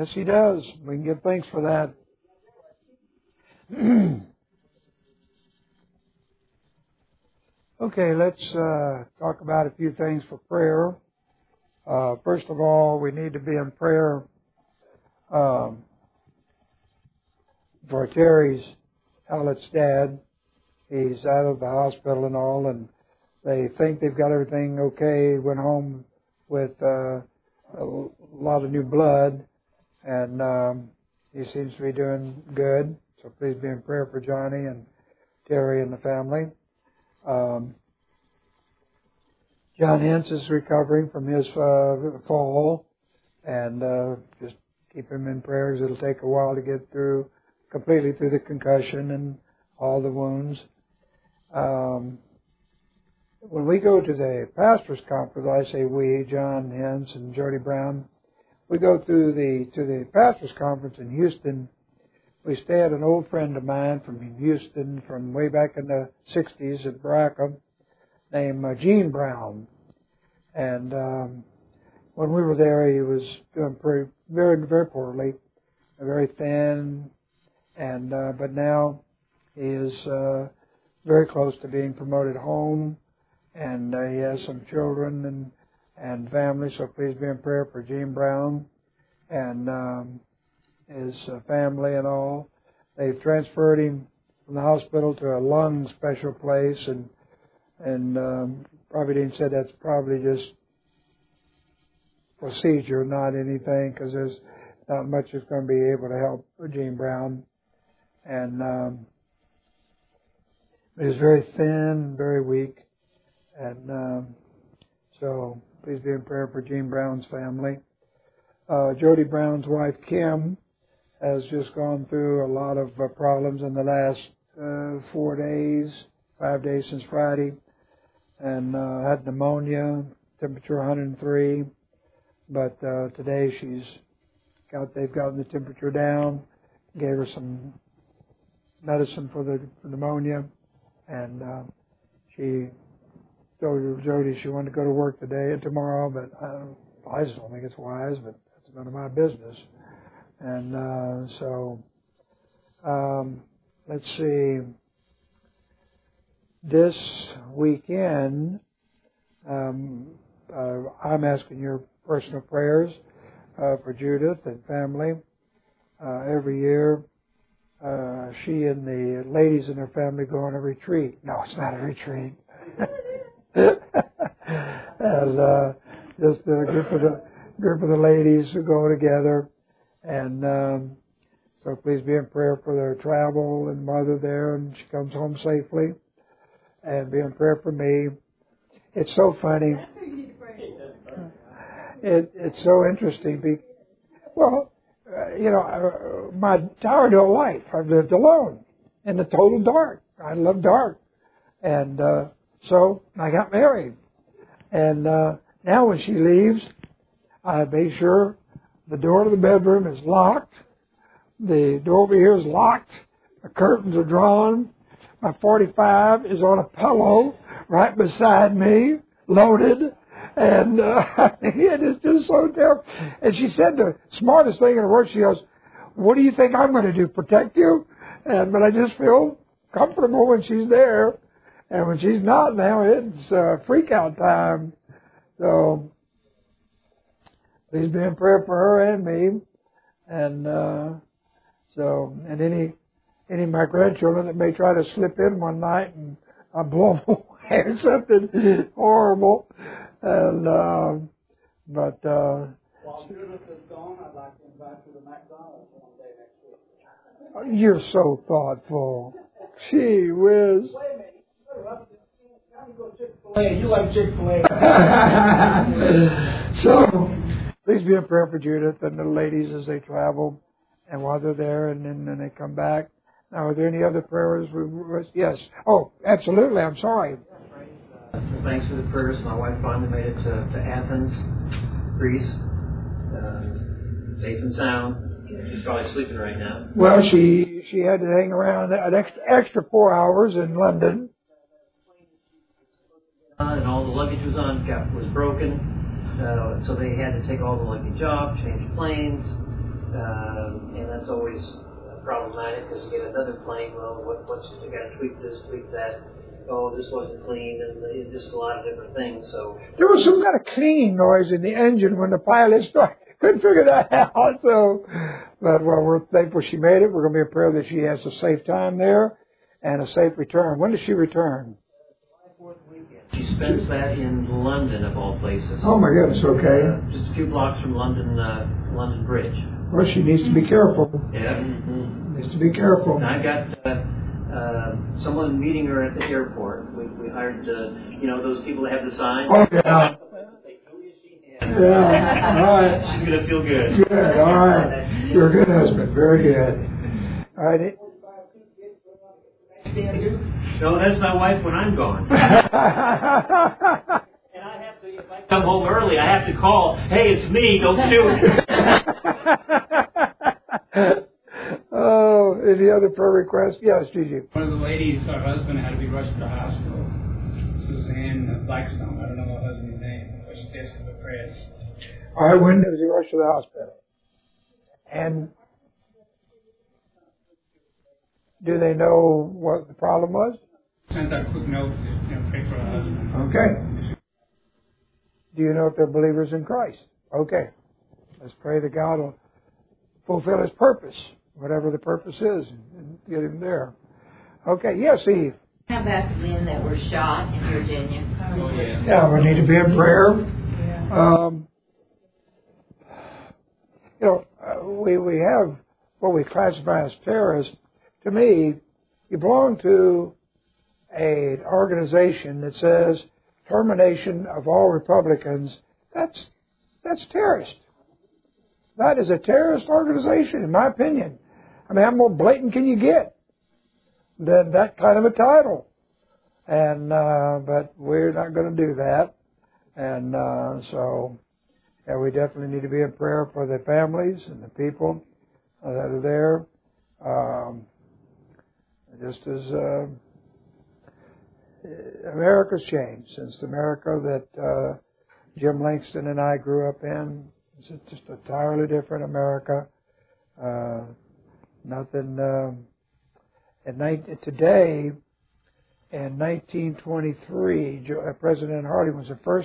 Yes, He does. We can give thanks for that. Okay, let's talk about a few things for prayer. First of all, we need to be in prayer for Terry's Hallett's dad. He's out of the hospital and all, and they think they've got everything okay. He went home with a lot of new blood, and he seems to be doing good. So please be in prayer for Johnny and Terry and the family. John Hintz is recovering from his fall, and just keep him in prayers. It'll take a while to get completely through the concussion and all the wounds. When we go to the pastors' conference, I say we, John Hintz and Jody Brown, we go to the pastors' conference in Houston. We stay at an old friend of mine from Houston from way back in the 60s at Baraka, named Gene Brown. And when we were there, he was doing very, very poorly, very thin, and but now he is very close to being promoted home, and he has some children and family. So please be in prayer for Gene Brown and his family and all. They've transferred him from the hospital to a lung special place, and Providence said that's probably just procedure, not anything, because there's not much that's going to be able to help Gene Brown. And he's very thin, very weak, and so please be in prayer for Gene Brown's family. Jody Brown's wife, Kim, has just gone through a lot of problems in the last 5 days since Friday, and had pneumonia, temperature 103. But today they've gotten the temperature down, gave her some medicine for the pneumonia, and she told Jody she wanted to go to work today and tomorrow, but I just don't think it's wise, but that's none of my business. And let's see. This weekend, I'm asking your personal prayers for Judith and family. Every year, she and the ladies in her family go on a retreat. No, it's not a retreat. And just a group of the ladies who go together, and so please be in prayer for their travel and mother there, and she comes home safely. And be in prayer for me. It's so funny. It's so interesting. My entire adult life I've lived alone in the total dark. I love dark, and so I got married. And now when she leaves, I make sure the door to the bedroom is locked. The door over here is locked. The curtains are drawn. My 45 is on a pillow right beside me, loaded, and it is just so terrible. And she said the smartest thing in the world. She goes, "What do you think I'm going to do? Protect you?" But I just feel comfortable when she's there, and when she's not now, it's freak out time. So please be in prayer for her and me, and any of my grandchildren that may try to slip in one night and I blow them away or something horrible. And while Judith is gone, I'd like to invite you to McDonald's one day next week. You're so thoughtful. Gee whiz. Wait a minute. You go Chick-fil-A. You like Chick-fil-A. So please be in prayer for Judith and the ladies as they travel and while they're there, and then they come back. Now, are there any other prayers? Yes. Oh, absolutely. I'm sorry. Thanks for the prayers. My wife finally made it to Athens, Greece, safe and sound. She's probably sleeping right now. Well, she had to hang around an extra 4 hours in London. And all the luggage was broken, so they had to take all the luggage off, change planes. and that's always problematic because you get another plane. Well, what's you got to tweak this, tweak that. Oh, this wasn't clean, and it's just a lot of different things. So there was some kind of cleaning noise in the engine when the pilot started. Couldn't figure that out. So, but well, we're thankful she made it. We're going to be in prayer that she has a safe time there and a safe return. When does she return? She spends that in London, of all places. Oh my goodness. Okay. Just a few blocks from London Bridge. Well, she needs to be careful. Yeah. Mm-hmm. Needs to be careful. And I got someone meeting her at the airport. We hired, those people that have the signs. Oh yeah. Yeah. All right. She's gonna feel good. Good. All right. You're a good husband. Very good. All right. No, that's my wife when I'm gone. And I have to, if I come home early, I have to call. Hey, it's me. Don't shoot. Oh, any other prayer requests? Yes, Gigi. One of the ladies, her husband had to be rushed to the hospital. Suzanne Blackstone. I don't know her husband's name, but she's asking for prayers. All right, when does he rush to the hospital? And do they know what the problem was? Sent out a quick note to pray for her husband. Okay. Do you know if they're believers in Christ? Okay. Let's pray that God will fulfill His purpose, whatever the purpose is, and get Him there. Okay. Yes, Eve. How about the men that were shot in Virginia? Oh, yeah. Yeah, we need to be in prayer. We have what we classify as terrorists. To me, you belong to an organization that says termination of all Republicans. That's terrorist. That is a terrorist organization, in my opinion. I mean, how more blatant can you get than that kind of a title? And but we're not going to do that. And so we definitely need to be in prayer for the families and the people that are there. Just as America's changed since the America that Jim Langston and I grew up in. It's just an entirely different America. Today, in 1923, President Harding was the first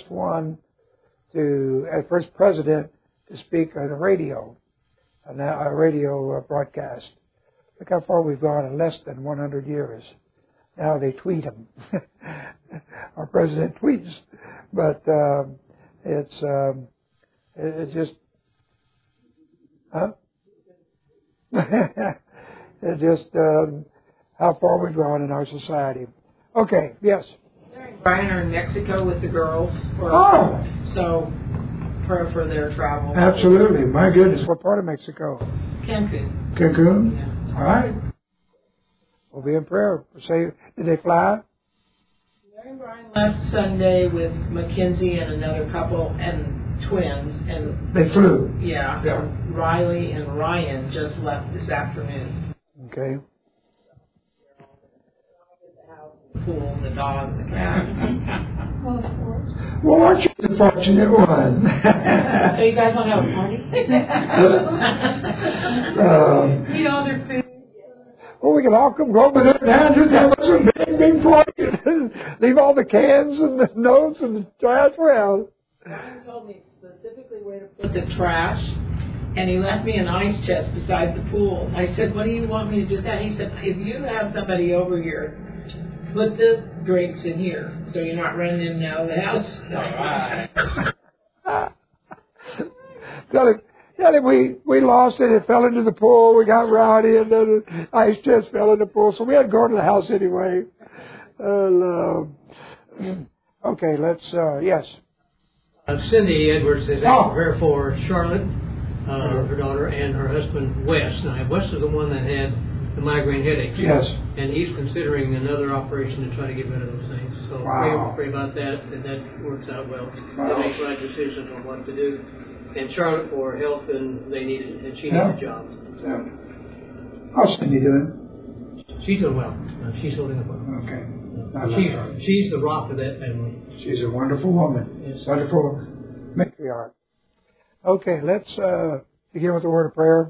president to speak on a radio broadcast. Look how far we've gone in less than 100 years. Now they tweet him. Our president tweets, but it's just, it's just how far we've gone in our society. Okay, yes. Brian are in Mexico with the girls. So, prayer for their travel. Absolutely. My goodness. What part of Mexico? Cancun. Cancun? Yeah. All right. We'll be in prayer. Say, did they fly? Larry and Brian left Sunday with Mackenzie and another couple and twins. And they flew? Yeah. Riley and Ryan just left this afternoon. Okay. The pool, the dog, the cat. Well, of course. Well, aren't you the fortunate one? So you guys want to have a party? Eat all their food. Well, we can all come over there now and just have us a big party. Leave all the cans and the notes and the trash around. Brian told me specifically where to put the trash, and he left me an ice chest beside the pool. I said, what do you want me to do that? He said, if you have somebody over here, put the drinks in here, so you're not running in and out of the house. All right. Tell him we lost it. It fell into the pool. We got rowdy, and then the ice chest fell in the pool. So we had to go to the house anyway. Okay, let's, yes. Cindy Edwards is asking prayer for Charlotte, her daughter, and her husband, Wes. Now, Wes is the one that had the migraine headaches. Yes. And he's considering another operation to try to get rid of those things. So pray about that works out well. They make right decisions on what to do. And Charlotte for health, and she needs a job. Yeah. How's Cindy doing? She's doing well. She's holding up well. Okay. She's the rock of that family. She's a wonderful woman. Yes. Wonderful matriarch. Okay, let's, begin with a word of prayer.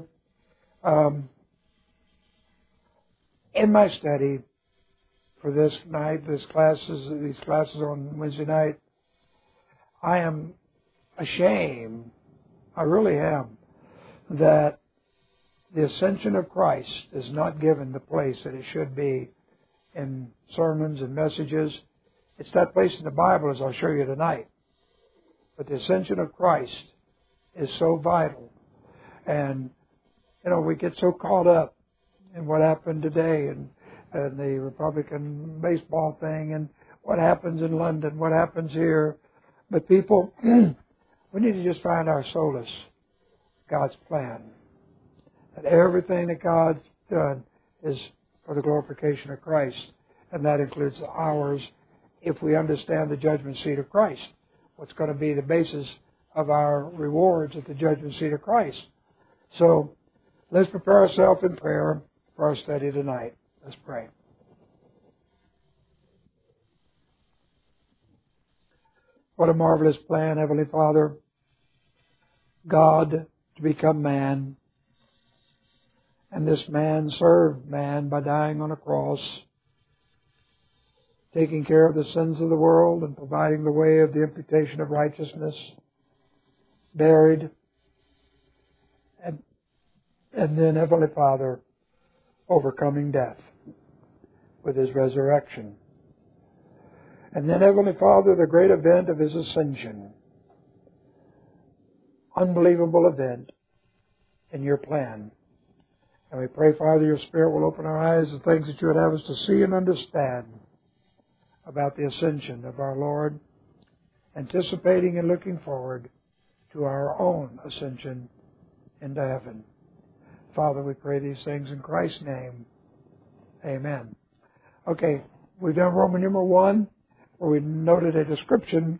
In my study for this night, these classes on Wednesday night, I am ashamed, I really am, that the ascension of Christ is not given the place that it should be in sermons and messages. It's that place in the Bible, as I'll show you tonight. But the ascension of Christ is so vital. And, we get so caught up in what happened today and the Republican baseball thing and what happens in London, what happens here. But people, we need to just find our solace, God's plan. That everything that God's done is for the glorification of Christ. And that includes ours if we understand the judgment seat of Christ. What's going to be the basis of our rewards at the judgment seat of Christ. So, let's prepare ourselves in prayer for our study tonight. Let's pray. What a marvelous plan, Heavenly Father. God to become man. And this man served man by dying on a cross, taking care of the sins of the world and providing the way of the imputation of righteousness, buried, and then, Heavenly Father, overcoming death with His resurrection. And then, Heavenly Father, the great event of His ascension. Unbelievable event in Your plan. And we pray, Father, Your Spirit will open our eyes to things that You would have us to see and understand about the ascension of our Lord, anticipating and looking forward to our own ascension into heaven. Father, we pray these things in Christ's name. Amen. Okay, we've done Roman numeral 1, where we noted a description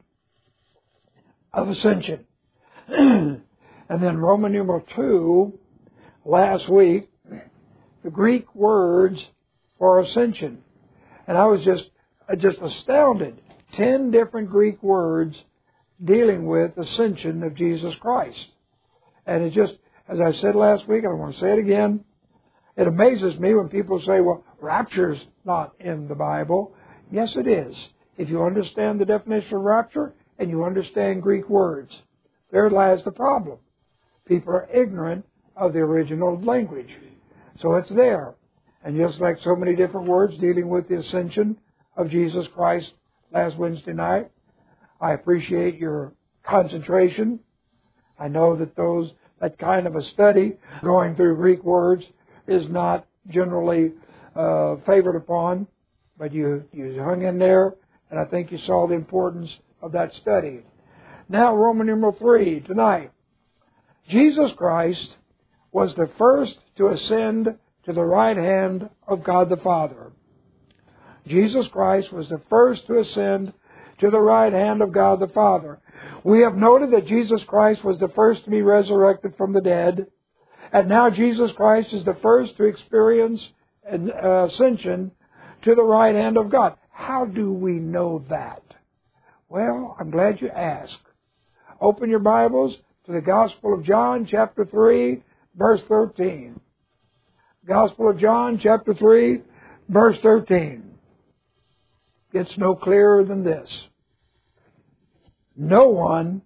of ascension. And then Roman numeral 2, last week, the Greek words for ascension. And I was just astounded. 10 different Greek words dealing with ascension of Jesus Christ. And it just, as I said last week, and I want to say it again, it amazes me when people say, well, rapture's not in the Bible. Yes, it is. If you understand the definition of rapture and you understand Greek words, there lies the problem. People are ignorant of the original language. So it's there. And just like so many different words dealing with the ascension of Jesus Christ last Wednesday night, I appreciate your concentration. I know that kind of a study, going through Greek words, is not generally favored upon, but you hung in there, and I think you saw the importance of that study. Now, Roman numeral 3, tonight. Jesus Christ was the first to ascend to the right hand of God the Father. Jesus Christ was the first to ascend to the right hand of God the Father. We have noted that Jesus Christ was the first to be resurrected from the dead, and now Jesus Christ is the first to experience ascension to the right hand of God. How do we know that? Well, I'm glad you asked. Open your Bibles to the Gospel of John, chapter 3, verse 13. Gospel of John, chapter 3, verse 13. It's no clearer than this. No one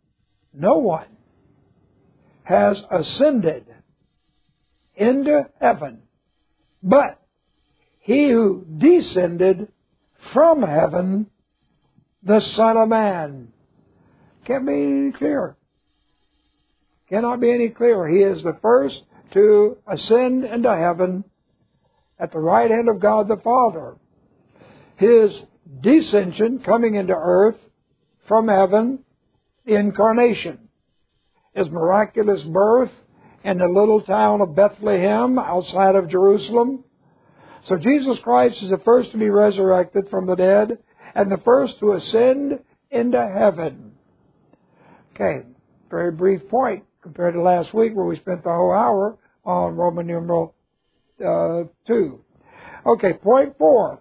has ascended into heaven, but He who descended from heaven, the Son of Man. Can't be any clearer. Cannot be any clearer. He is the first to ascend into heaven at the right hand of God the Father. His descension, coming into earth from heaven, the incarnation, His miraculous birth in the little town of Bethlehem outside of Jerusalem. So Jesus Christ is the first to be resurrected from the dead and the first to ascend into heaven. Okay, very brief point compared to last week where we spent the whole hour on Roman numeral 2. Okay, point 4.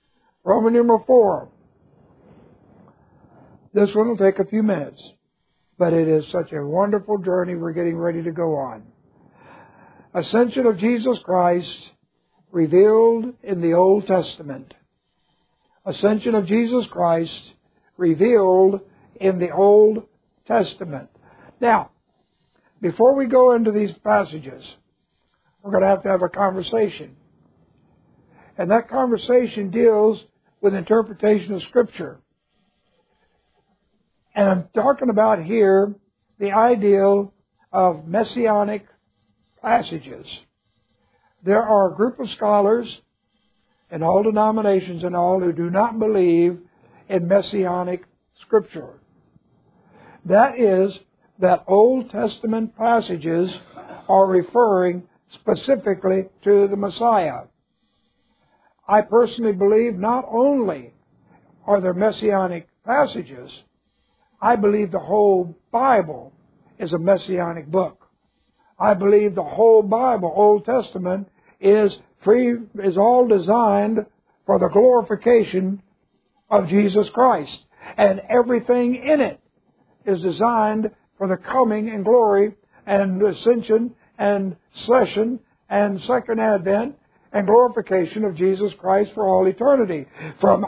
Roman numeral 4. This one will take a few minutes. but it is such a wonderful journey we're getting ready to go on. Ascension of Jesus Christ revealed in the Old Testament. Ascension of Jesus Christ revealed in the Old Testament. Now, before we go into these passages, we're going to have a conversation. And that conversation deals with interpretation of Scripture. And I'm talking about here the ideal of messianic passages. There are a group of scholars in all denominations and all who do not believe in messianic Scripture. That is, that Old Testament passages are referring specifically to the Messiah. I personally believe not only are there messianic passages, I believe the whole Bible is a messianic book. I believe the whole Bible, Old Testament, is all designed for the glorification of Jesus Christ. And everything in it is designed for the coming and glory and ascension and session and second advent and glorification of Jesus Christ for all eternity. From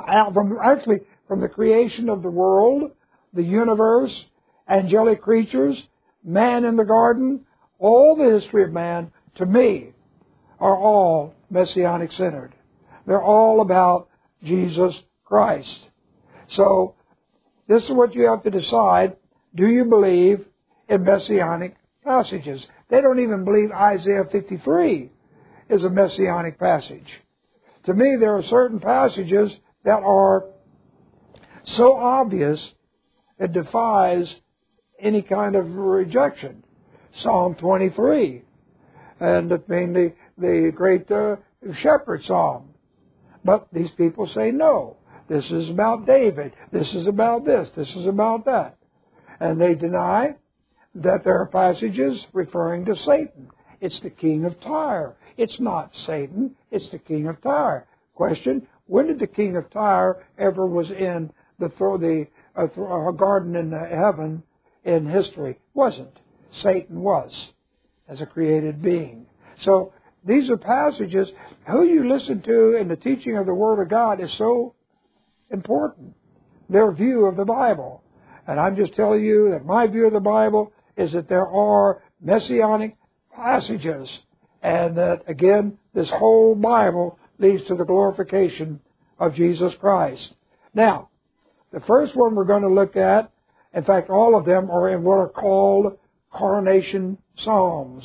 the creation of the world, the universe, angelic creatures, man in the garden, all the history of man, to me, are all messianic centered. They're all about Jesus Christ. So, this is what you have to decide. Do you believe in messianic passages? They don't even believe Isaiah 53 is a messianic passage. To me, there are certain passages that are so obvious it defies any kind of rejection. Psalm 23, and the great shepherd psalm. But these people say no. This is about David. This is about this. This is about that. And they deny that there are passages referring to Satan. It's the king of Tyre. It's not Satan. It's the king of Tyre. Question, when did the king of Tyre ever was in a garden in heaven in history? Wasn't. Satan was, as a created being. So, these are passages. Who you listen to in the teaching of the Word of God is so important. Their view of the Bible. And I'm just telling you that my view of the Bible is that there are messianic passages. And that, again, this whole Bible leads to the glorification of Jesus Christ. Now, the first one we're going to look at, in fact, all of them are in what are called coronation psalms.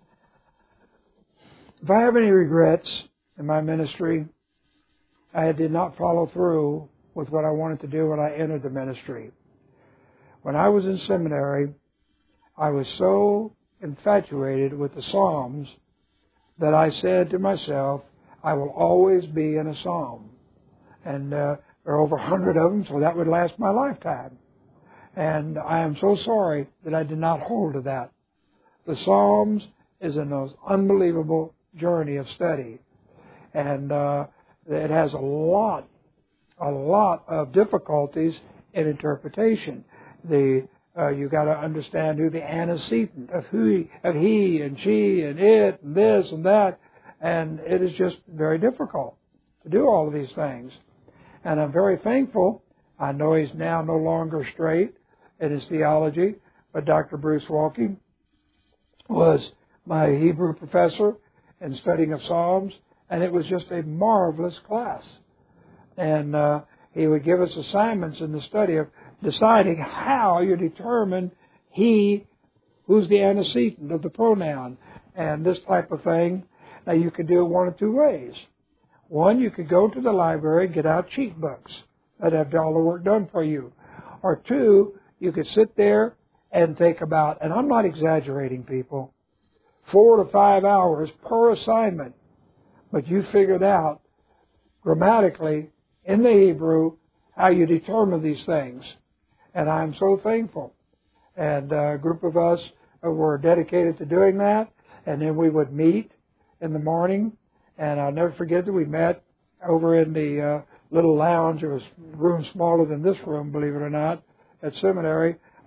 If I have any regrets in my ministry, I did not follow through with what I wanted to do when I entered the ministry. When I was in seminary, I was so infatuated with the Psalms that I said to myself, I will always be in a psalm. And there are over 100 of them, so that would last my lifetime. And I am so sorry that I did not hold to that. The Psalms is a most unbelievable journey of study. And it has a lot of difficulties in interpretation. You got to understand who the antecedent of he and she and it and this and that, and it is just very difficult to do all of these things. And I'm very thankful. I know he's now no longer straight in his theology, but Dr. Bruce Walke was my Hebrew professor in studying of Psalms, and it was just a marvelous class. And he would give us assignments in the study of deciding how you determine he, who's the antecedent of the pronoun, and this type of thing. Now, you could do it one of two ways. One, you could go to the library and get out cheat books that have all the work done for you. Or two, you could sit there and think about, and I'm not exaggerating, people, 4 to 5 hours per assignment. But you figured out grammatically in the Hebrew how you determine these things. And I'm so thankful. And a group of us were dedicated to doing that. And then we would meet in the morning. And I'll never forget that we met over in the little lounge. It was a room smaller than this room, believe it or not, at seminary,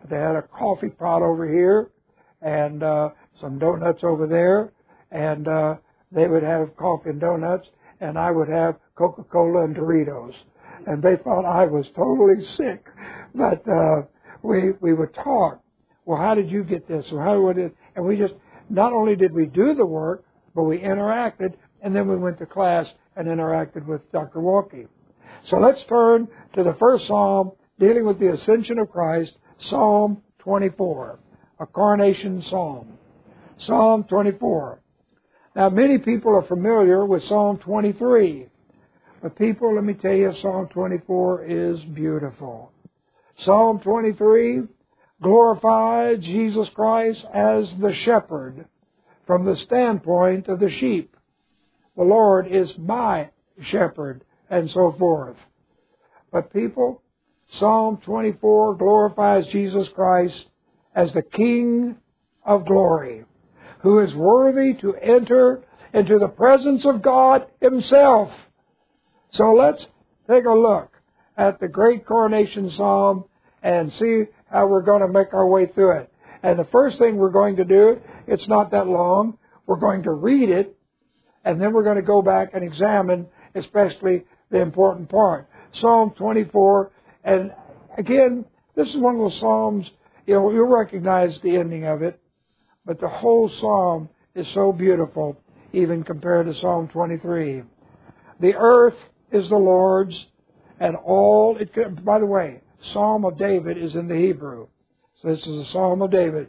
They had a coffee pot over here and some donuts over there, and they would have coffee and donuts, and I would have Coca-Cola and Doritos. And they thought I was totally sick. But we would talk. Well, how did you get this? Or how would it? And we just, not only did we do the work, but we interacted, and then we went to class and interacted with Dr. Walke. So let's turn to the first psalm dealing with the ascension of Christ, Psalm 24, a coronation psalm. Psalm 24. Now, many people are familiar with Psalm 23. But people, let me tell you, Psalm 24 is beautiful. Psalm 23 glorifies Jesus Christ as the shepherd from the standpoint of the sheep. The Lord is my shepherd, and so forth. But people, Psalm 24 glorifies Jesus Christ as the King of glory, who is worthy to enter into the presence of God Himself. So let's take a look at the great coronation psalm and see how we're going to make our way through it. And the first thing we're going to do, it's not that long, we're going to read it, and then we're going to go back and examine especially the important part. Psalm 24, and again, this is one of those psalms, you'll recognize the ending of it, but the whole psalm is so beautiful, even compared to Psalm 23. The earth is the Lord's, and all it could. By the way, Psalm of David is in the Hebrew. So this is a Psalm of David.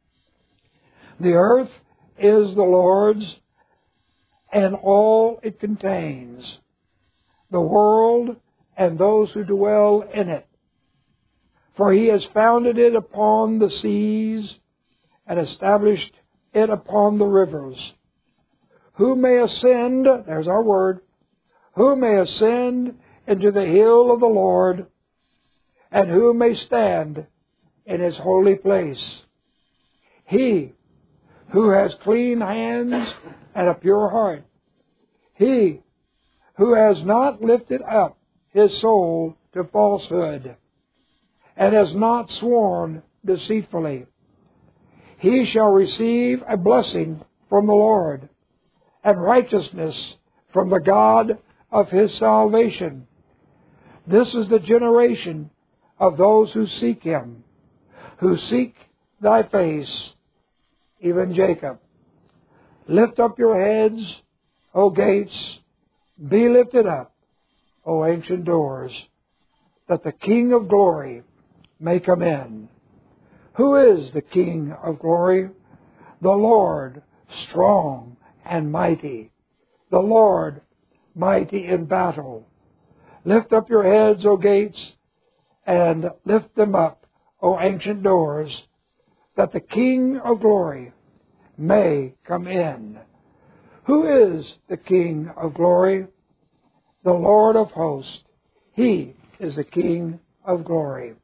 The earth is the Lord's, and all it contains, the world and those who dwell in it. For He has founded it upon the seas and established it upon the rivers. Who may ascend, there's our word, who may ascend into the hill of the Lord, and who may stand in His holy place? He who has clean hands and a pure heart. He who has not lifted up his soul to falsehood, and has not sworn deceitfully. He shall receive a blessing from the Lord, and righteousness from the God of his salvation. This is the generation of those who seek Him, who seek Thy face, even Jacob. Lift up your heads, O gates, be lifted up, O ancient doors, that the King of glory may come in. Who is the King of glory? The Lord, strong and mighty. The Lord, mighty in battle. Lift up your heads, O gates, and lift them up, O ancient doors, that the King of glory may come in. Who is the King of glory? The Lord of hosts. He is the King of glory.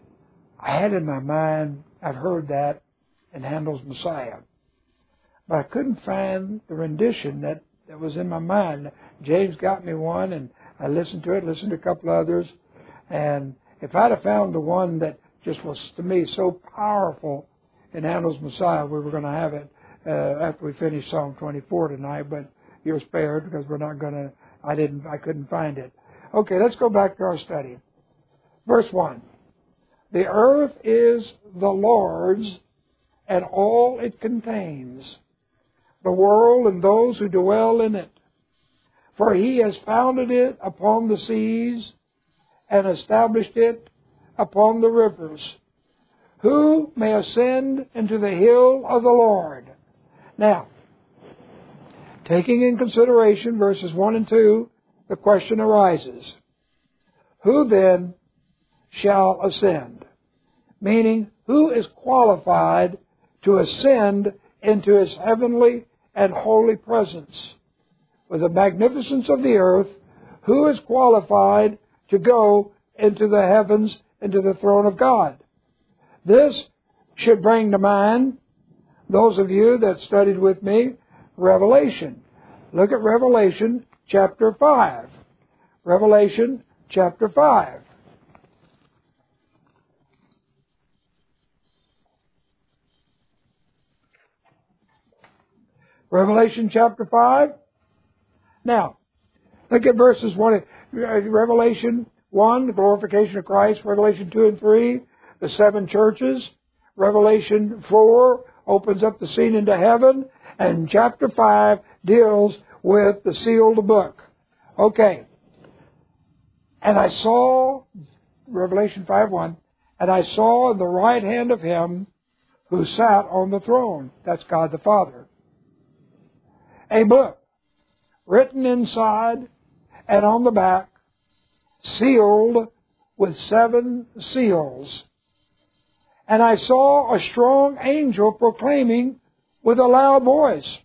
I had in my mind, I've heard that in Handel's Messiah, but I couldn't find the rendition that was in my mind. James got me one, and I listened to it, listened to a couple others, and if I'd have found the one that just was, to me, so powerful in Handel's Messiah, we were going to have it after we finish Psalm 24 tonight, but you're spared because we're not going to, I couldn't find it. Okay, let's go back to our study. Verse 1. The earth is the Lord's, and all it contains, the world and those who dwell in it. For He has founded it upon the seas and established it upon the rivers. Who may ascend into the hill of the Lord? Now, taking in consideration verses 1 and 2, the question arises, who then shall ascend? Meaning, who is qualified to ascend into His heavenly and holy presence? With the magnificence of the earth, who is qualified to go into the heavens, into the throne of God? This should bring to mind, those of you that studied with me, Revelation. Look at Revelation chapter 5. Revelation chapter 5. Revelation chapter 5. Now, look at verses 1. Revelation 1, the glorification of Christ. Revelation 2 and 3, the 7 churches. Revelation 4 opens up the scene into heaven. And chapter 5 deals with the sealed book. Okay. And I saw, Revelation 5:1, and I saw in the right hand of him who sat on the throne, that's God the Father, a book written inside and on the back, sealed with 7 seals. And I saw a strong angel proclaiming with a loud voice,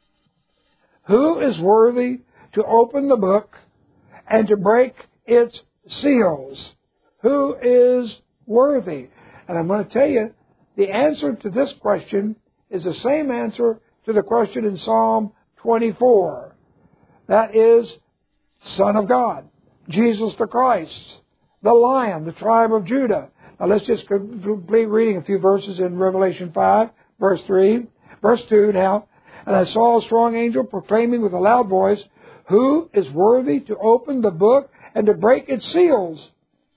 "Who is worthy to open the book and to break its seals?" Who is worthy? And I'm going to tell you, the answer to this question is the same answer to the question in Psalm 24. That is, Son of God, Jesus the Christ, the Lion, the tribe of Judah. Now let's just complete reading a few verses in Revelation 5, verse 3. Verse 2 now. And I saw a strong angel proclaiming with a loud voice, "Who is worthy to open the book and to break its seals?"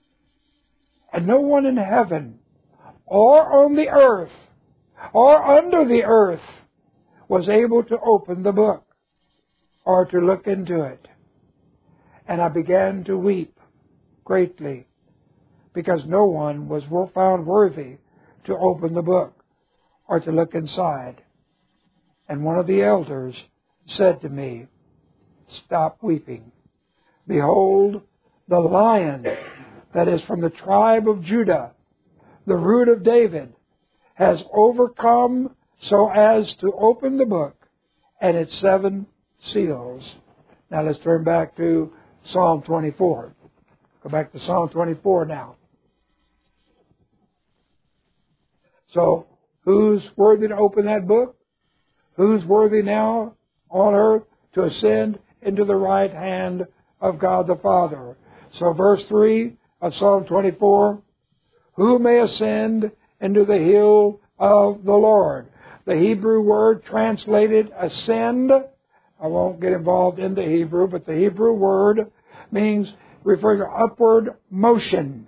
And no one in heaven, or on the earth, or under the earth, was able to open the book, or to look into it. And I began to weep greatly, because no one was found worthy to open the book, or to look inside. And one of the elders said to me, "Stop weeping. Behold, the Lion that is from the tribe of Judah, the root of David, has overcome so as to open the book and its 7 seals." Now let's turn back to Psalm 24. Go back to Psalm 24 now. So, who's worthy to open that book? Who's worthy now on earth to ascend into the right hand of God the Father? So verse 3 of Psalm 24, "Who may ascend into the hill of the Lord?" The Hebrew word translated ascend, I won't get involved in the Hebrew, but the Hebrew word means referring to upward motion,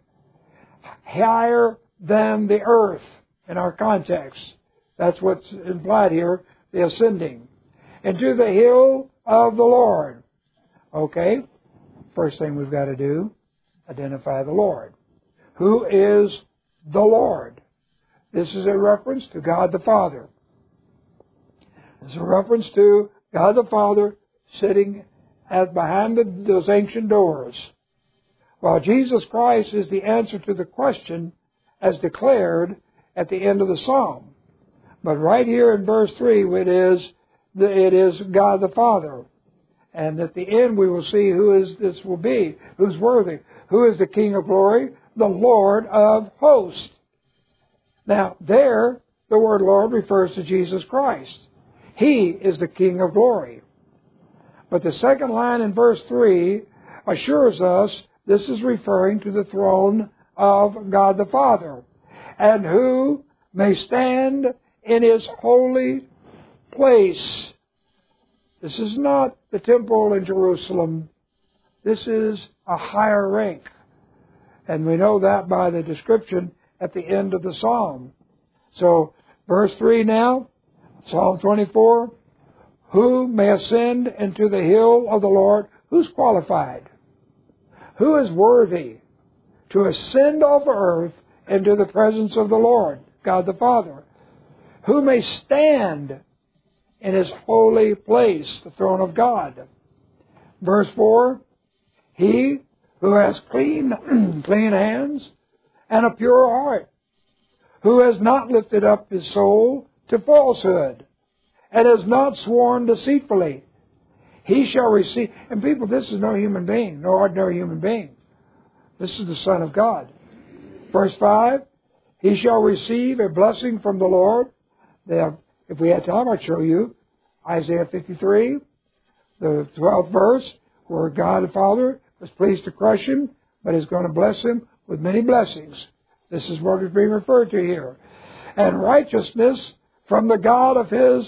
higher than the earth in our context. That's what's implied here, the ascending. Into the hill of the Lord. Okay, first thing we've got to do, identify the Lord. Who is the Lord? This is a reference to God the Father. It's a reference to God the Father sitting behind those ancient doors. While Jesus Christ is the answer to the question as declared at the end of the psalm. But right here in verse 3, it is God the Father. And at the end we will see this will be, who's worthy. Who is the King of glory? The Lord of hosts. Now, there, the word Lord refers to Jesus Christ. He is the King of glory. But the second line in verse 3 assures us this is referring to the throne of God the Father. And who may stand in His holy place. This is not the temple in Jerusalem. This is a higher rank. And we know that by the description at the end of the psalm. So, verse 3 now, Psalm 24, who may ascend into the hill of the Lord? Who's qualified? Who is worthy to ascend off earth into the presence of the Lord, God the Father? Who may stand in His holy place, the throne of God? Verse 4, he who has clean hands and a pure heart, who has not lifted up his soul to falsehood, and has not sworn deceitfully. He shall receive... And people, this is no human being, no ordinary human being. This is the Son of God. Verse 5, he shall receive a blessing from the Lord. If we had time, I'd show you Isaiah 53, the 12th verse, where God the Father was pleased to crush him, but is going to bless him with many blessings. This is what is being referred to here. And righteousness from the God of his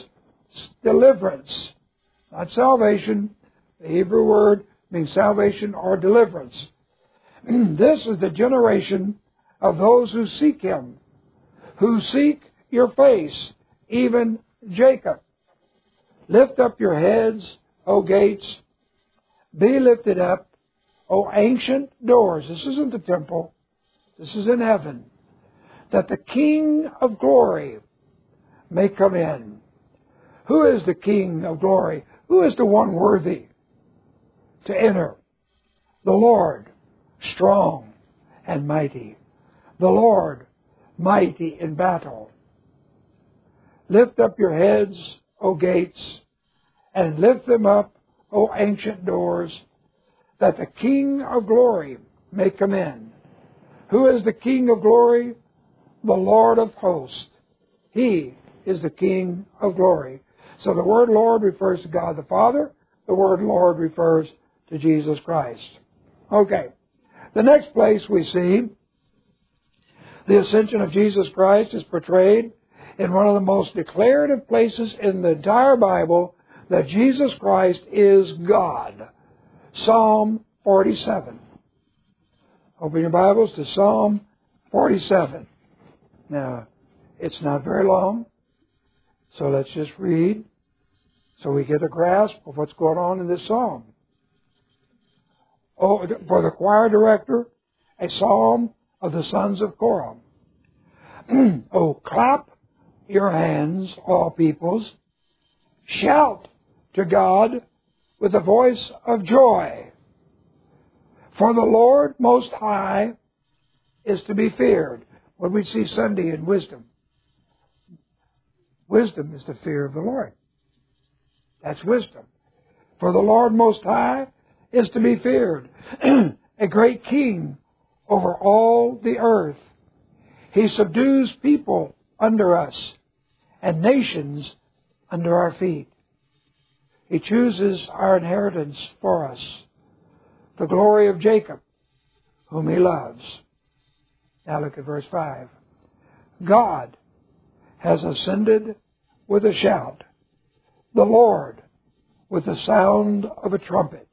deliverance. Not salvation. The Hebrew word means salvation or deliverance. This is the generation of those who seek Him, who seek your face, even Jacob. Lift up your heads, O gates. Be lifted up, O ancient doors. This isn't the temple. This is in heaven. That the King of glory may come in. Who is the King of glory? Who is the one worthy to enter? The Lord, strong and mighty. The Lord, mighty in battle. Lift up your heads, O gates, and lift them up, O ancient doors, that the King of glory may come in. Who is the King of glory? The Lord of hosts. He is the King of glory. So the word Lord refers to God the Father. The word Lord refers to Jesus Christ. Okay. The next place we see the ascension of Jesus Christ is portrayed in one of the most declarative places in the entire Bible that Jesus Christ is God. Psalm 47. Open your Bibles to Psalm 47. Now, it's not very long, so let's just read so we get a grasp of what's going on in this psalm. Oh, for the choir director, a psalm of the sons of Korah. Oh, clap your hands, all peoples. Shout to God with a voice of joy. For the Lord Most High is to be feared. What we see Sunday in wisdom. Wisdom is the fear of the Lord. That's wisdom. For the Lord Most High is to be feared. A great king over all the earth. He subdues people under us and nations under our feet. He chooses our inheritance for us, the glory of Jacob, whom He loves. Now look at verse 5. God has ascended with a shout, the Lord with the sound of a trumpet.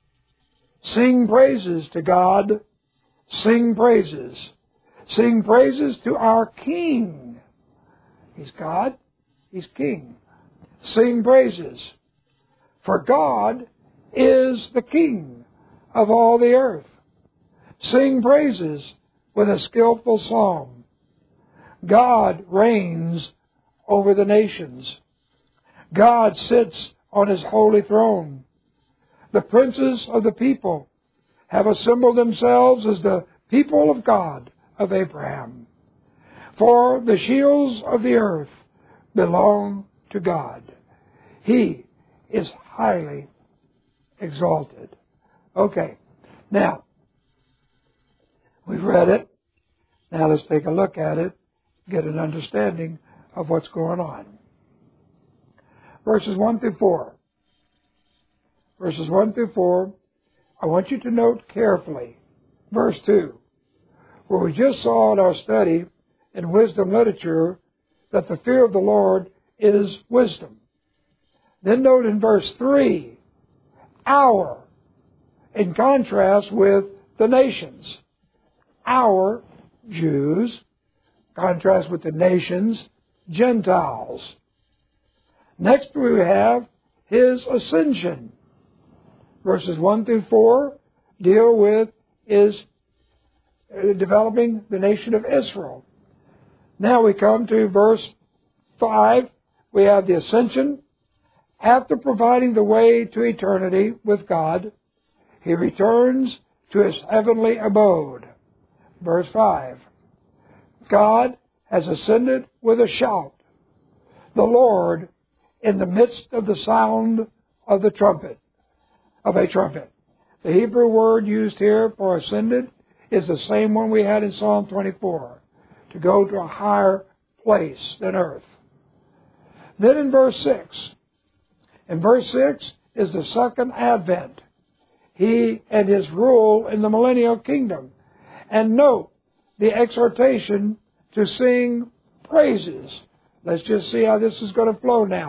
Sing praises to God, sing praises. Sing praises to our King. He's God, He's King. Sing praises. For God is the King of all the earth. Sing praises with a skillful psalm. God reigns over the nations. God sits on His holy throne. The princes of the people have assembled themselves as the people of God of Abraham. For the shields of the earth belong to God. He is highly exalted. Okay, now, we've read it. Now let's take a look at it, get an understanding of what's going on. Verses 1 through 4. Verses 1 through 4, I want you to note carefully verse 2, where we just saw in our study in wisdom literature that the fear of the Lord is wisdom. Then note in verse 3, our, in contrast with the nations. Our, Jews, contrast with the nations, Gentiles. Next we have His ascension. Verses 1 through 4 deal with His developing the nation of Israel. Now we come to verse 5. We have the ascension. After providing the way to eternity with God, He returns to His heavenly abode. Verse 5. God has ascended with a shout. The Lord in the midst of the sound of the trumpet. Of a trumpet. The Hebrew word used here for ascended is the same one we had in Psalm 24. To go to a higher place than earth. Then in verse 6. In verse 6 is the second advent. He and His rule in the millennial kingdom. And note the exhortation to sing praises. Let's just see how this is going to flow now.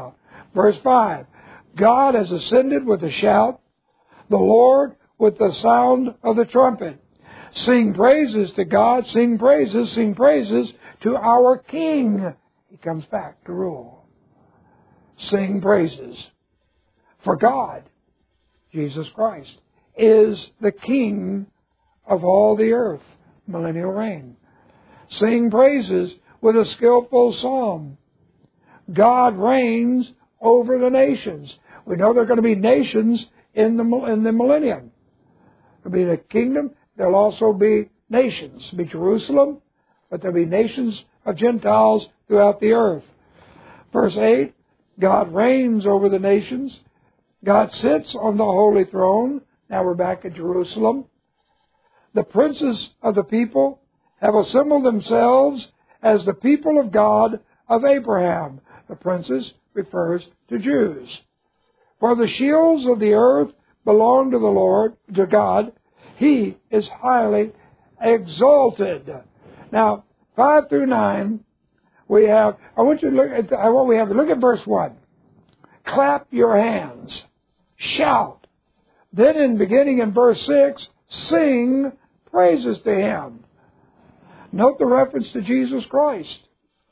Verse 5, God has ascended with a shout, the Lord with the sound of the trumpet. Sing praises to God, sing praises to our King. He comes back to rule. Sing praises. For God, Jesus Christ, is the King of all the earth. Millennial reign. Sing praises with a skillful psalm. God reigns over the nations. We know there are going to be nations in the millennium. There'll be the kingdom. There'll also be nations. There'll be Jerusalem, but there'll be nations of Gentiles throughout the earth. Verse 8, God reigns over the nations. God sits on the holy throne. Now we're back at Jerusalem. The princes of the people have assembled themselves as the people of God of Abraham. The princes refers to Jews. For the shields of the earth belong to the Lord, to God. He is highly exalted. Now, 5 through 9, we have, look at verse 1. Clap your hands. Shout. Then beginning in verse 6, sing praises to Him. Note the reference to Jesus Christ.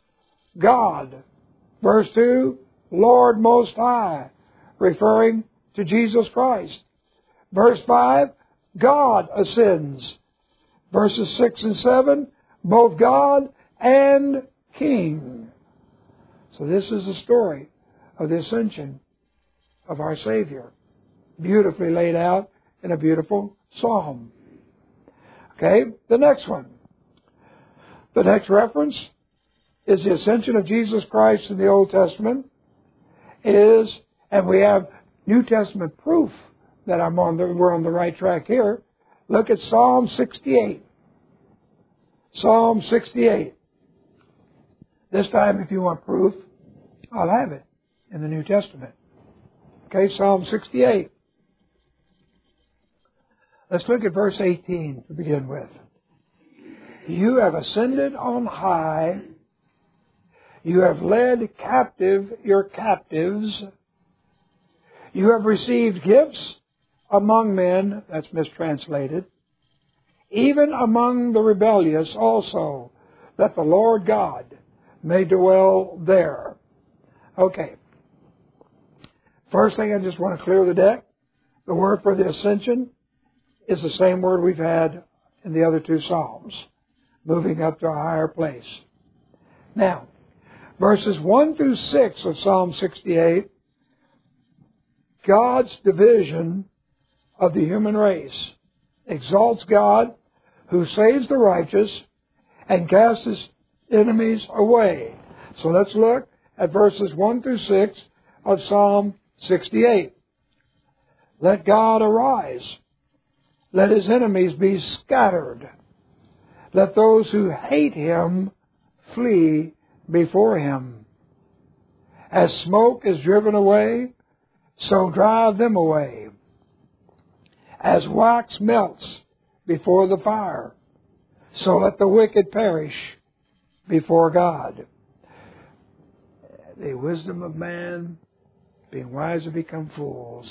God. Verse 2, Lord Most High, referring to Jesus Christ. Verse 5, God ascends. Verses 6 and 7, both God and King. So this is the story of the ascension of our Savior. Beautifully laid out in a beautiful psalm. Okay, the next one. The next reference is the ascension of Jesus Christ in the Old Testament. And we have New Testament proof that we're on the right track here. Look at Psalm 68. Psalm 68. This time, if you want proof, I'll have it in the New Testament. Okay, Psalm 68. Let's look at verse 18 to begin with. You have ascended on high. You have led captive your captives. You have received gifts among men. That's mistranslated. Even among the rebellious also, that the Lord God may dwell there. Okay. First thing, I just want to clear the deck. The word for the ascension is the same word we've had in the other two Psalms, moving up to a higher place. Now, verses 1 through 6 of Psalm 68, God's division of the human race exalts God who saves the righteous and casts his enemies away. So let's look at verses 1 through 6 of Psalm 68. Let God arise. Let his enemies be scattered. Let those who hate him flee before him. As smoke is driven away, so drive them away. As wax melts before the fire, so let the wicked perish before God. The wisdom of man, being wise to become fools.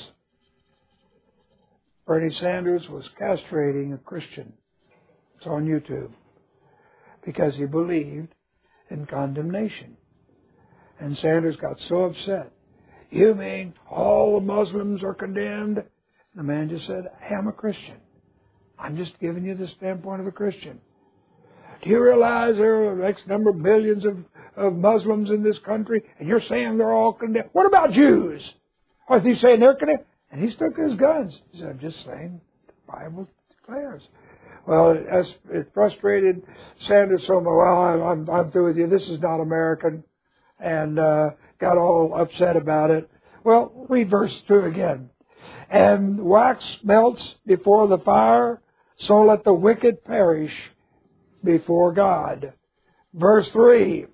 Bernie Sanders was castrating a Christian. It's on YouTube. Because he believed in condemnation. And Sanders got so upset. You mean all the Muslims are condemned? The man just said, hey, I'm a Christian. I'm just giving you the standpoint of a Christian. Do you realize there are X number of millions of Muslims in this country, and you're saying they're all condemned? What about Jews? Or is he saying they're condemned? And he took his guns. He said, I'm just saying the Bible declares. Well, it frustrated Sanders so much. Well, I'm through with you. This is not American. And got all upset about it. Well, read verse 2 again. And wax melts before the fire, so let the wicked perish before God. Verse 3.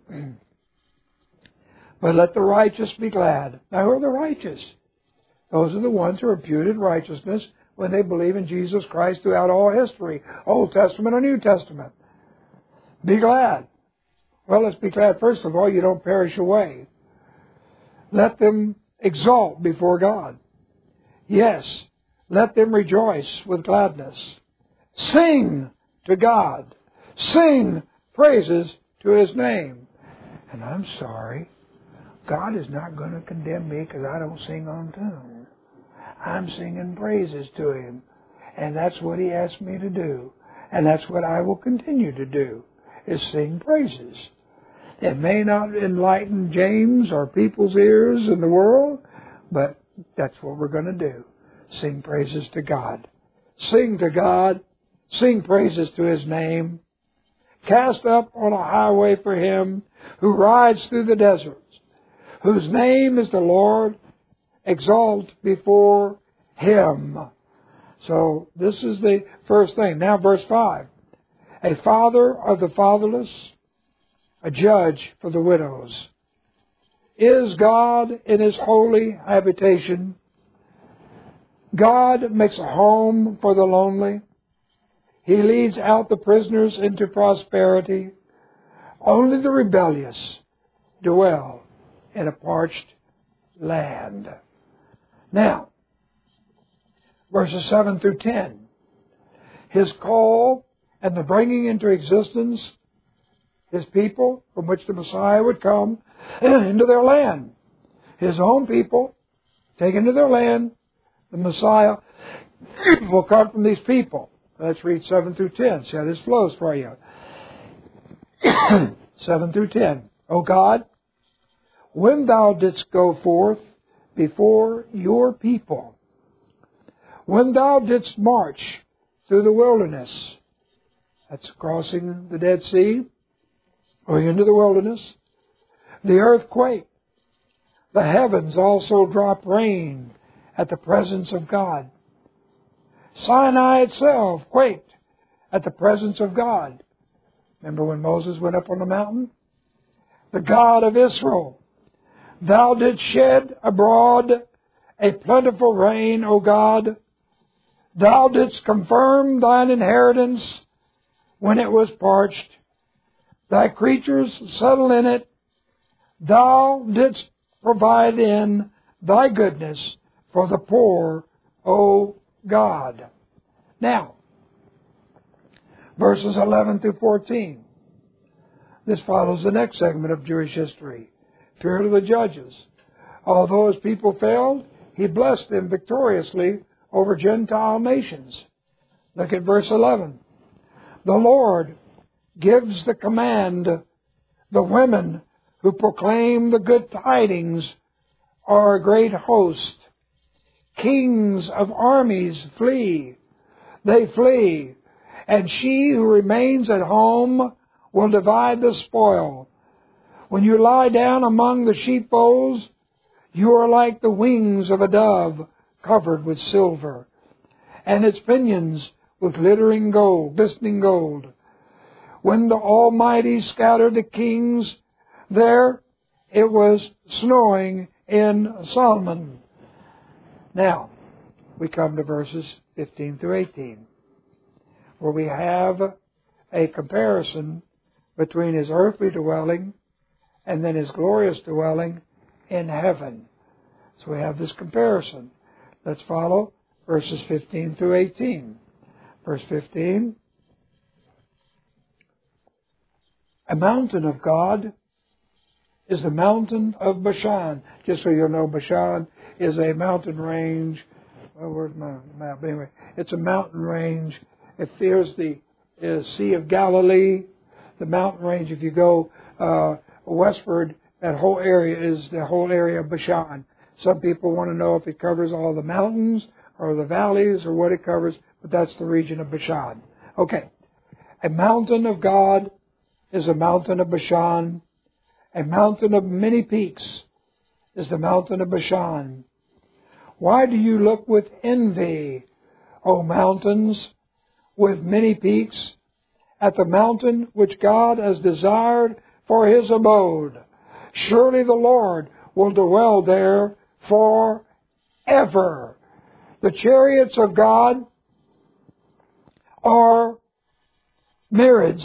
But let the righteous be glad. Now, who are the righteous? Those are the ones who are imputed righteousness when they believe in Jesus Christ throughout all history, Old Testament or New Testament. Be glad. Well, let's be glad, first of all, you don't perish away. Let them exalt before God. Yes, let them rejoice with gladness. Sing to God. Sing praises to His name. And I'm sorry, God is not going to condemn me because I don't sing on tune. I'm singing praises to Him. And that's what He asked me to do. And that's what I will continue to do, is sing praises. It may not enlighten James or people's ears in the world, but that's what we're going to do. Sing praises to God. Sing to God. Sing praises to His name. Cast up on a highway for Him who rides through the deserts, whose name is the Lord. Exalt before Him. So this is the first thing. Now verse 5. A father of the fatherless, a judge for the widows. Is God in His holy habitation? God makes a home for the lonely. He leads out the prisoners into prosperity. Only the rebellious dwell in a parched land. Now, verses 7 through 10. His call and the bringing into existence His people from which the Messiah would come into their land. His own people taken to their land. The Messiah will come from these people. Let's read 7 through 10. See how this flows for you. 7 through 10. O God, when Thou didst go forth before Your people, when Thou didst march through the wilderness, that's crossing the Dead Sea, going into the wilderness, the earth quaked. The heavens also dropped rain at the presence of God. Sinai itself quaked at the presence of God. Remember when Moses went up on the mountain? The God of Israel, Thou didst shed abroad a plentiful rain, O God. Thou didst confirm Thine inheritance when it was parched. Thy creatures settle in it. Thou didst provide in Thy goodness for the poor, O God. Now, verses 11 through 14. This follows the next segment of Jewish history. Period of the judges. Although His people failed, He blessed them victoriously over Gentile nations. Look at verse 11. The Lord gives the command. The women who proclaim the good tidings are a great host. Kings of armies flee. They flee. And she who remains at home will divide the spoil. When you lie down among the sheepfolds, you are like the wings of a dove covered with silver, and its pinions with glittering gold, glistening gold. When the Almighty scattered the kings, there it was snowing in Solomon. Now, we come to verses 15 through 18, where we have a comparison between His earthly dwelling and then His glorious dwelling in heaven. So we have this comparison. Let's follow verses 15 through 18. Verse 15. A mountain of God is the mountain of Bashan. Just so you'll know, Bashan is a mountain range. Well, where's my map? Anyway, it's a mountain range. There's the Sea of Galilee, the mountain range. If you go westward, that whole area is the whole area of Bashan. Some people want to know if it covers all the mountains or the valleys or what it covers, but that's the region of Bashan. Okay. A mountain of God is a mountain of Bashan. A mountain of many peaks is the mountain of Bashan. Why do you look with envy, O mountains, with many peaks, at the mountain which God has desired for His abode? Surely the Lord will dwell there forever. The chariots of God are myriads,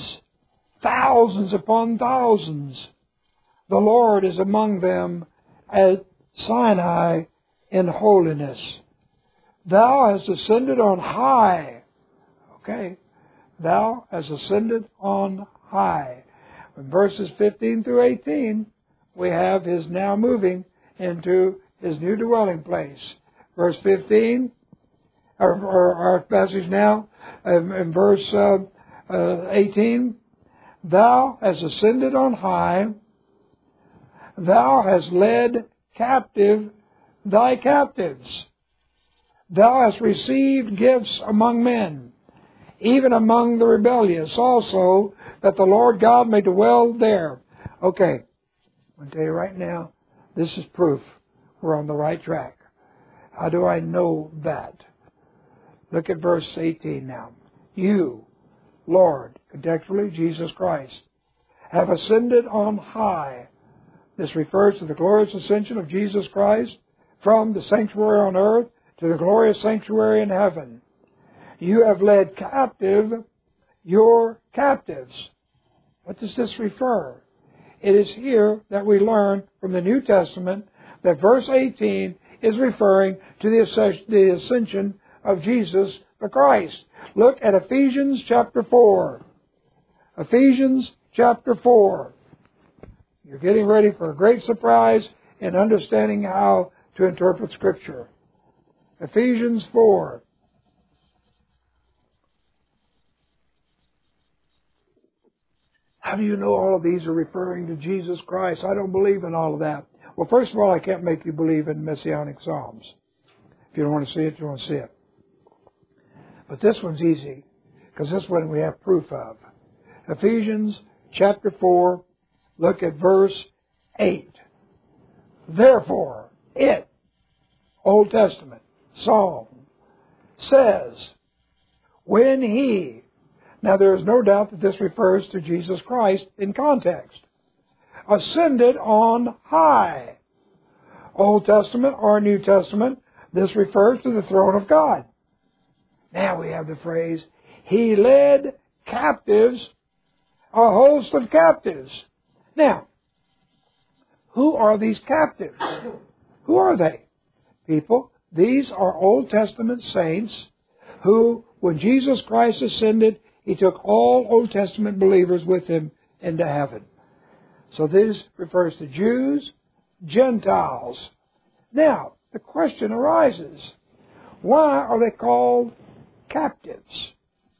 thousands upon thousands. The Lord is among them as Sinai in holiness. Thou hast ascended on high. Okay. Thou hast ascended on high. In verses 15 through 18, we have his now moving into his new dwelling place. Verse 15, our passage now, in verse 18, Thou hast ascended on high, Thou hast led captive thy captives. Thou hast received gifts among men, even among the rebellious also, that the Lord God may dwell there. Okay, I'm going to tell you right now, this is proof we're on the right track. How do I know that? Look at verse 18 now. You, Lord, contextually Jesus Christ, have ascended on high. This refers to the glorious ascension of Jesus Christ from the sanctuary on earth to the glorious sanctuary in heaven. You have led captive your captives. What does this refer? It is here that we learn from the New Testament that verse 18 is referring to the ascension of Jesus the Christ. Look at Ephesians chapter 4. Ephesians chapter 4. You're getting ready for a great surprise in understanding how to interpret Scripture. Ephesians 4. How do you know all of these are referring to Jesus Christ? I don't believe in all of that. Well, first of all, I can't make you believe in Messianic Psalms. If you don't want to see it, you don't see it. But this one's easy, because this one we have proof of. Ephesians chapter 4, look at verse 8. Therefore, it, Old Testament, Psalm, says, when He, now there is no doubt that this refers to Jesus Christ in context, ascended on high. Old Testament or New Testament, this refers to the throne of God. Now we have the phrase, He led captives, a host of captives. Now, who are these captives? Who are they? People, these are Old Testament saints who, when Jesus Christ ascended, He took all Old Testament believers with Him into heaven. So this refers to Jews, Gentiles. Now, the question arises, why are they called captives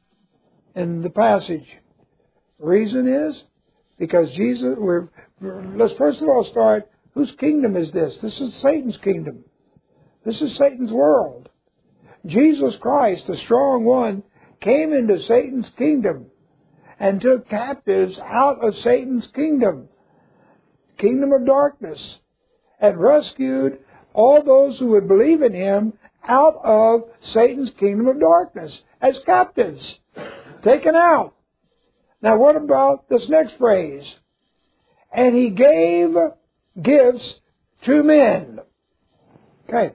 in the passage? The reason is because Jesus, let's first of all start, whose kingdom is this? This is Satan's kingdom. This is Satan's world. Jesus Christ, the strong one, came into Satan's kingdom and took captives out of Satan's kingdom of darkness, and rescued all those who would believe in Him out of Satan's kingdom of darkness as captives, taken out. Now what about this next phrase? And He gave gifts to men. Okay.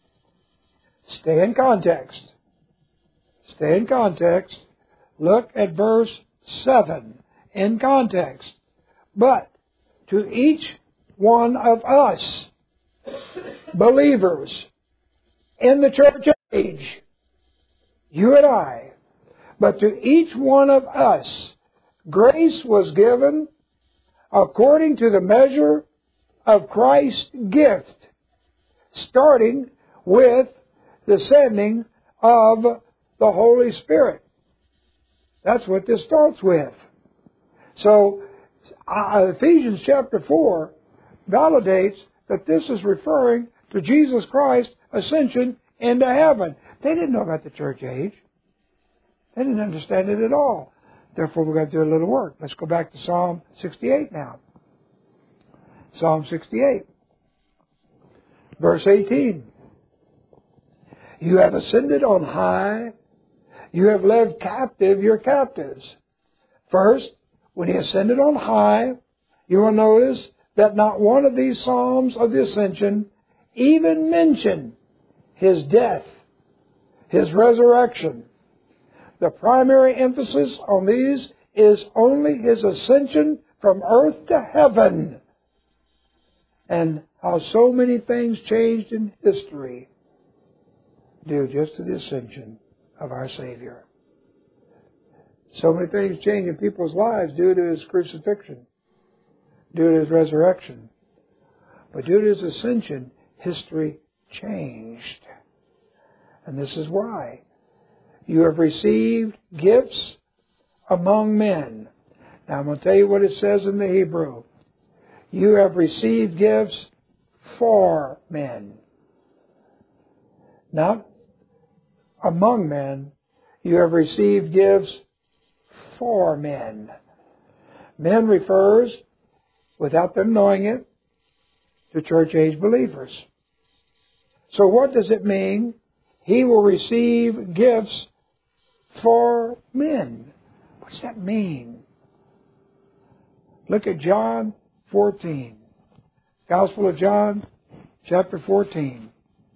Stay in context. Stay in context. Look at verse 7 in context. But to each one of us, believers in the church age, you and I, but to each one of us, grace was given according to the measure of Christ's gift, starting with the sending of the Holy Spirit. That's what this starts with. So, Ephesians chapter 4 validates that this is referring to Jesus Christ's ascension into heaven. They didn't know about the church age. They didn't understand it at all. Therefore, we're going to do a little work. Let's go back to Psalm 68 now. Psalm 68, verse 18. You have ascended on high. You have led captive your captives. First, when He ascended on high, you will notice that not one of these Psalms of the ascension even mention His death, His resurrection. The primary emphasis on these is only His ascension from earth to heaven. and how so many things changed in history due just to the ascension of our Savior. So many things change in people's lives due to His crucifixion, due to His resurrection. But due to His ascension, history changed. And this is why. You have received gifts among men. Now I'm going to tell you what it says in the Hebrew. You have received gifts for men. Not among men. You have received gifts for men. Men refers, without them knowing it, to church age believers. So what does it mean? He will receive gifts for men. What does that mean? Look at John 14. Gospel of John, chapter 14.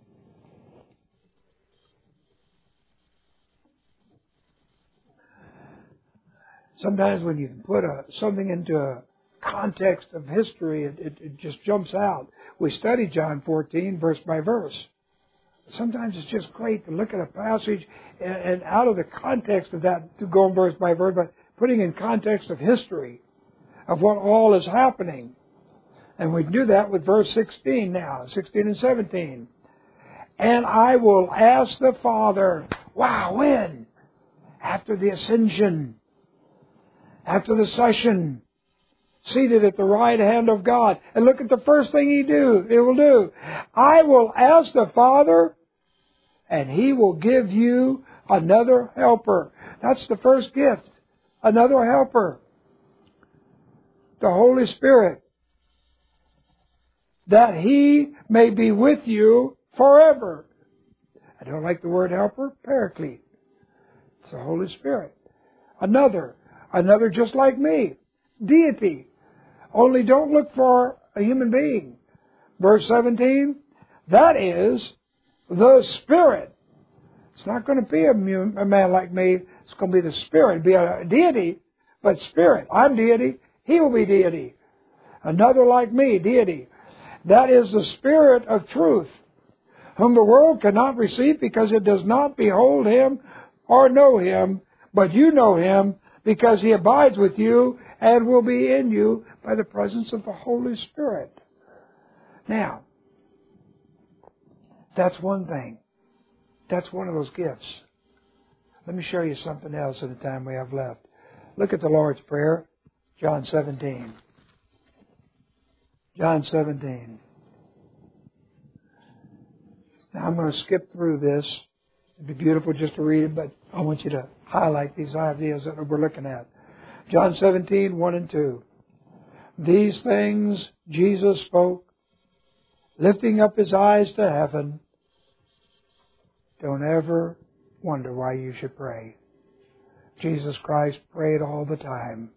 Sometimes when you put something into a context of history, it just jumps out. We study John 14 verse by verse. Sometimes it's just great to look at a passage and out of the context of that, to go verse by verse, but putting in context of history, of what all is happening. And we do that with verse 16 now, 16 and 17. And I will ask the Father, wow, when? After the ascension, after the session, seated at the right hand of God. And look at the first thing He will do. I will ask the Father, and He will give you another helper. That's the first gift. Another helper. The Holy Spirit. That He may be with you forever. I don't like the word helper. Paraclete. It's the Holy Spirit. Another just like me. Deity. Only don't look for a human being. Verse 17, that is the Spirit. It's not going to be a man like me. It's going to be the Spirit. It'll be a deity, but Spirit. I'm deity. He will be deity. Another like me, deity. That is the Spirit of truth, whom the world cannot receive because it does not behold Him or know Him, but you know Him because He abides with you and will be in you by the presence of the Holy Spirit. Now, that's one thing. That's one of those gifts. Let me show you something else in the time we have left. Look at the Lord's Prayer, John 17. John 17. Now I'm going to skip through this. It'd be beautiful just to read it, but I want you to highlight these ideas that we're looking at. John 17, 1 and 2. These things Jesus spoke, lifting up His eyes to heaven. Don't ever wonder why you should pray. Jesus Christ prayed all the time.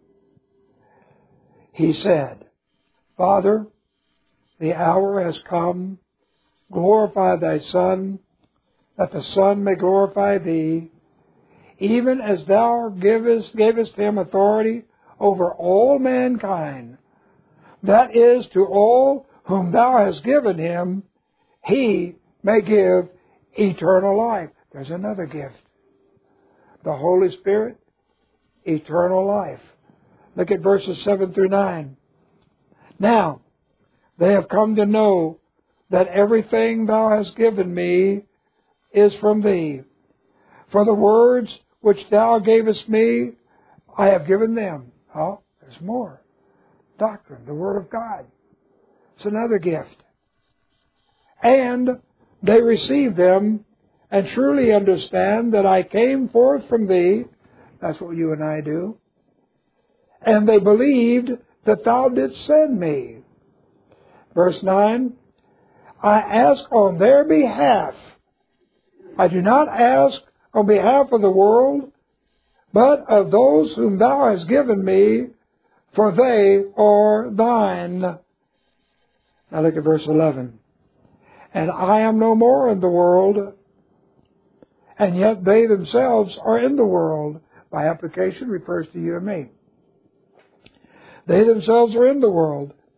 He said, Father, the hour has come. Glorify Thy Son, that the Son may glorify Thee, even as Thou gavest Him authority over all mankind. That is, to all whom Thou hast given Him, He may give eternal life. There's another gift. The Holy Spirit, eternal life. Look at verses 7 through 9. Now, they have come to know that everything Thou hast given me is from Thee. For the words which Thou gavest me, I have given them. Oh, there's more. Doctrine, the Word of God. It's another gift. And they receive them and truly understand that I came forth from Thee. That's what you and I do. And they believed that Thou didst send me. Verse 9, I ask on their behalf. I do not ask on behalf of the world, but of those whom Thou hast given me, for they are Thine. Now look at verse 11. And I am no more in the world, and yet they themselves are in the world. By application refers to you and me. They themselves are in the world,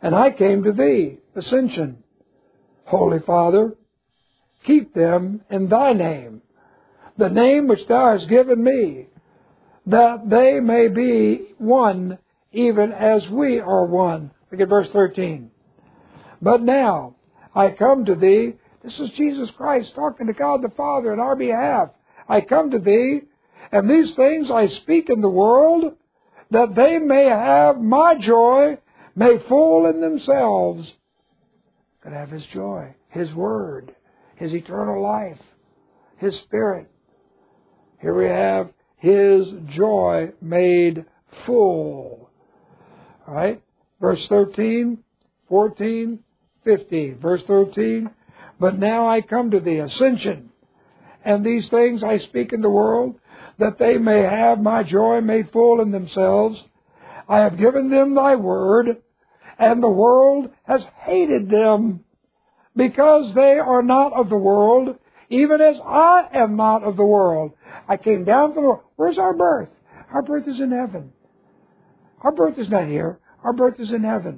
And I came to thee, Ascension. Holy Father, keep them in thy name, the name which thou hast given me, that they may be one, even as we are one. Look at verse 13. But now I come to thee. This is Jesus Christ talking to God the Father on our behalf. I come to thee, and these things I speak in the world, that they may have my joy, made full in themselves. Could have His joy, His Word, His eternal life, His Spirit. Here we have His joy made full. All right? Verse 13, 14, 15. Verse 13, but now I come to thee, Ascension, and these things I speak in the world, that they may have my joy made full in themselves. I have given them thy word, and the world has hated them, because they are not of the world, even as I am not of the world. I came down from the world. Where's our birth? Our birth is in heaven. Our birth is not here. Our birth is in heaven.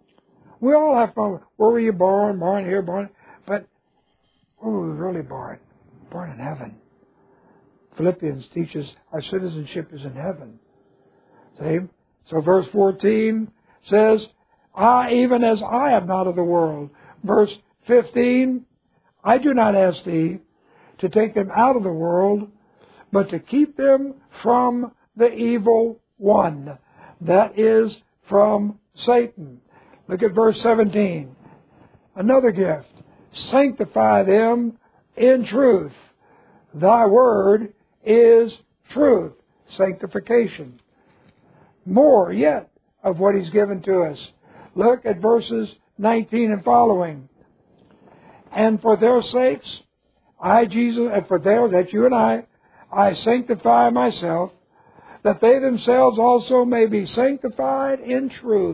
We all have fun. Where were you born? Born here, born. But where were we really born? Born in heaven. Philippians teaches our citizenship is in heaven. See? So verse 14 says, even as I am not of the world. Verse 15, I do not ask thee to take them out of the world, but to keep them from the evil one. That is from Satan. Look at verse 17. Another gift. Sanctify them in truth. Thy word is truth. Sanctification. More yet of what He's given to us. Look at verses 19 and following. And for their sakes, I, Jesus, and for theirs, that's you and I sanctify myself, that they themselves also may be sanctified in truth.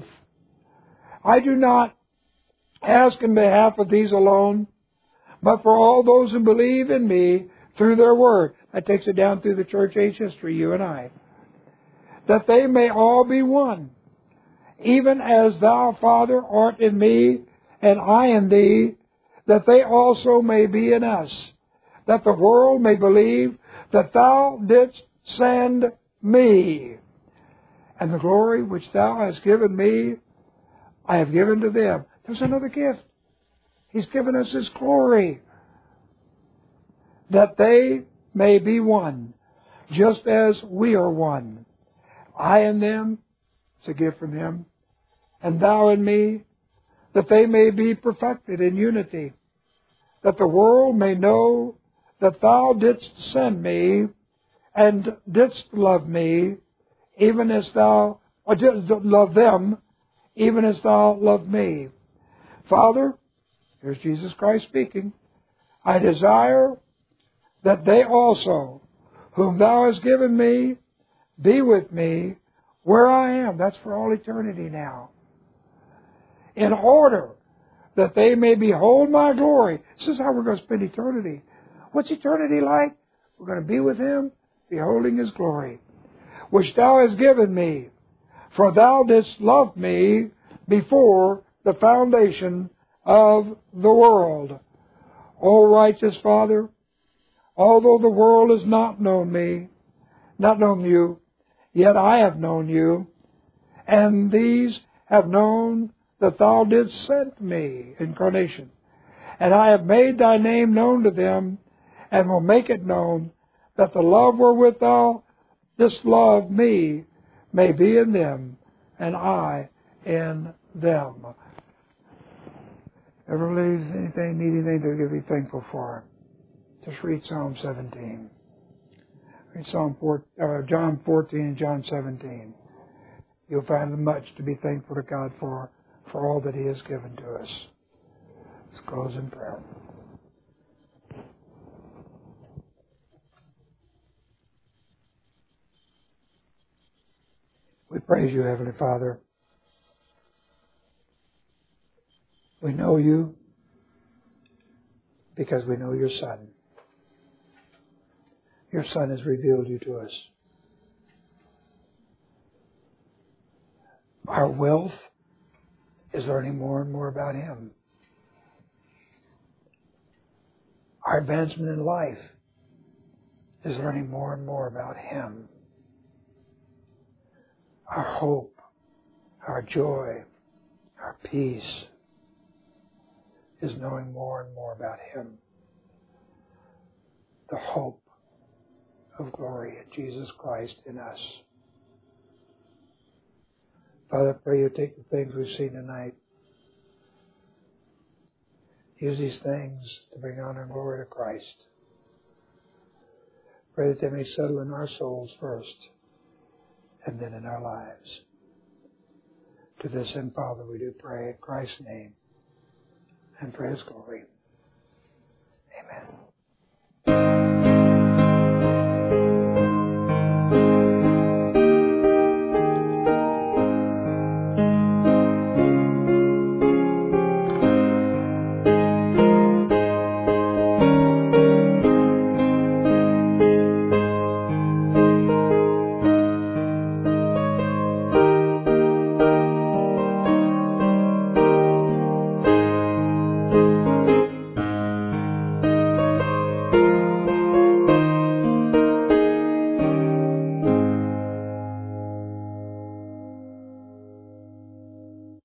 I do not ask in behalf of these alone, but for all those who believe in me through their word. That takes it down through the church age history, you and I. That they may all be one, even as thou, Father, art in me, and I in thee, that they also may be in us, that the world may believe that thou didst send me. And the glory which thou hast given me, I have given to them. There's another gift. He's given us His glory. That they may be one, just as we are one. I in them, it's a gift from Him, and thou in me, that they may be perfected in unity, that the world may know that thou didst send me, and didst love me, even as thou, or didst love them, even as thou loved me. Father, here's Jesus Christ speaking, I desire that they also, whom thou hast given me, be with me where I am. That's for all eternity now. In order that they may behold my glory. This is how we're going to spend eternity. What's eternity like? We're going to be with Him, beholding His glory, which thou hast given me. For thou didst love me before the foundation of the world. O righteous Father, although the world has not known me, not known you, yet I have known you, and these have known that thou didst send me, incarnation. And I have made thy name known to them, and will make it known, that the love wherewith thou didst love me may be in them, and I in them. Ever believe anything, need anything to be thankful for? Just read Psalm 17. Read John 14 and John 17. You'll find much to be thankful to God for all that He has given to us. Let's close in prayer. We praise you, Heavenly Father. We know you because we know your Son. Your Son has revealed you to us. Our wealth is learning more and more about Him. Our advancement in life is learning more and more about Him. Our hope, our joy, our peace is knowing more and more about Him. The hope of glory in Jesus Christ in us. Father, I pray you take the things we've seen tonight. Use these things to bring honor and glory to Christ. Pray that they may settle in our souls first, and then in our lives. To this end, Father, we do pray in Christ's name and for His glory. Amen.